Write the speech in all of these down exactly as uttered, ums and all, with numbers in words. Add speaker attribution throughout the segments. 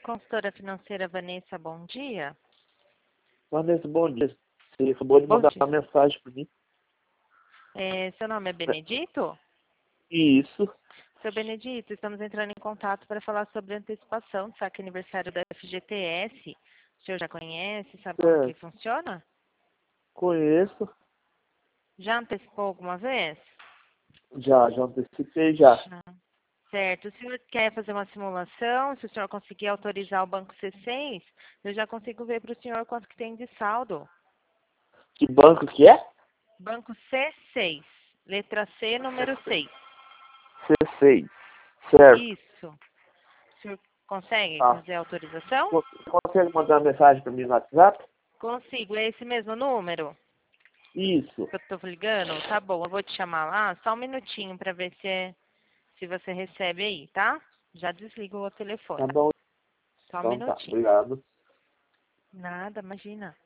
Speaker 1: Consultora financeira Vanessa, bom dia.
Speaker 2: Vanessa, bom dia. Você acabou de
Speaker 1: Bom
Speaker 2: mandar
Speaker 1: dia.
Speaker 2: uma mensagem para mim.
Speaker 1: É, seu nome é Benedito?
Speaker 2: Isso.
Speaker 1: Seu Benedito, estamos entrando em contato para falar sobre a antecipação do saque aniversário da F G T S. O senhor já conhece, sabe como
Speaker 2: É,
Speaker 1: que funciona?
Speaker 2: conheço.
Speaker 1: Já antecipou alguma vez?
Speaker 2: Já, já antecipei já.
Speaker 1: Já. Certo. O senhor quer fazer uma simulação? Se o senhor conseguir autorizar o banco C seis, eu já consigo ver para o senhor quanto que tem de saldo.
Speaker 2: Que banco que é?
Speaker 1: Banco C seis, letra C, número seis.
Speaker 2: C seis. Certo.
Speaker 1: Isso. O senhor consegue
Speaker 2: Tá.
Speaker 1: fazer a autorização?
Speaker 2: Con- Consegue mandar uma mensagem para mim no WhatsApp?
Speaker 1: Consigo. É esse mesmo número
Speaker 2: Isso.
Speaker 1: que eu estou ligando? Tá bom, eu vou te chamar lá. Só um minutinho para ver se, é, se você recebe aí, tá? Já desligo o telefone.
Speaker 2: Tá bom.
Speaker 1: Só um
Speaker 2: Então tá.
Speaker 1: minutinho.
Speaker 2: Obrigado.
Speaker 1: Nada, imagina.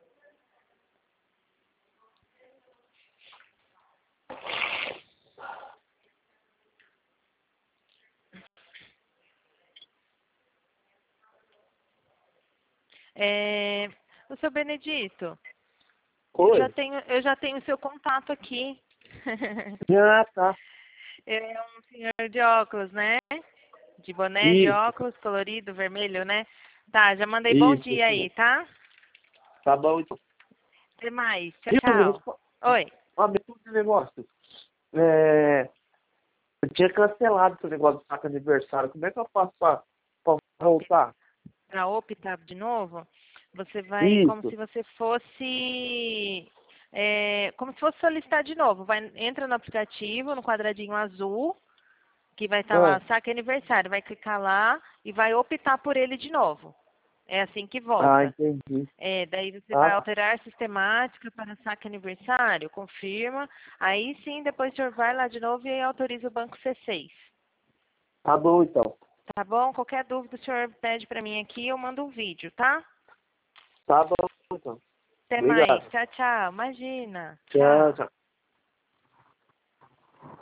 Speaker 1: É, o seu Benedito, eu já
Speaker 2: Oi.
Speaker 1: tenho, eu já tenho seu contato aqui.
Speaker 2: Ah, tá.
Speaker 1: É um senhor de óculos, né? De boné, de
Speaker 2: Isso.
Speaker 1: óculos, colorido, vermelho, né? Tá, já mandei bom
Speaker 2: Isso,
Speaker 1: dia
Speaker 2: isso
Speaker 1: aí,
Speaker 2: mesmo.
Speaker 1: tá?
Speaker 2: Tá bom, então.
Speaker 1: Até mais. Tchau,
Speaker 2: Viu, me
Speaker 1: tchau.
Speaker 2: respo-
Speaker 1: Oi.
Speaker 2: Ah, me conta um negócio. É, eu tinha cancelado esse negócio do saco aniversário. Como é que eu faço pra, pra voltar?
Speaker 1: Para optar de novo, você vai como
Speaker 2: Isso.
Speaker 1: se você fosse é, como se fosse solicitar de novo. Vai, entra no aplicativo, no quadradinho azul, que vai estar lá,
Speaker 2: Ah,
Speaker 1: saque aniversário. Vai clicar lá e vai optar por ele de novo. É assim que
Speaker 2: ah,
Speaker 1: volta.
Speaker 2: entendi.
Speaker 1: É, daí você vai
Speaker 2: Ah, tá.
Speaker 1: alterar sistemática para saque aniversário, confirma. Aí sim, depois o senhor vai lá de novo e autoriza o banco C seis.
Speaker 2: Tá bom, então.
Speaker 1: Tá bom? Qualquer dúvida o senhor pede para mim aqui, eu mando um vídeo, tá?
Speaker 2: Tá bom, então.
Speaker 1: Até mais.
Speaker 2: Obrigado.
Speaker 1: Tchau, tchau. Imagina.
Speaker 2: Tchau,
Speaker 1: Tchau.
Speaker 2: tchau.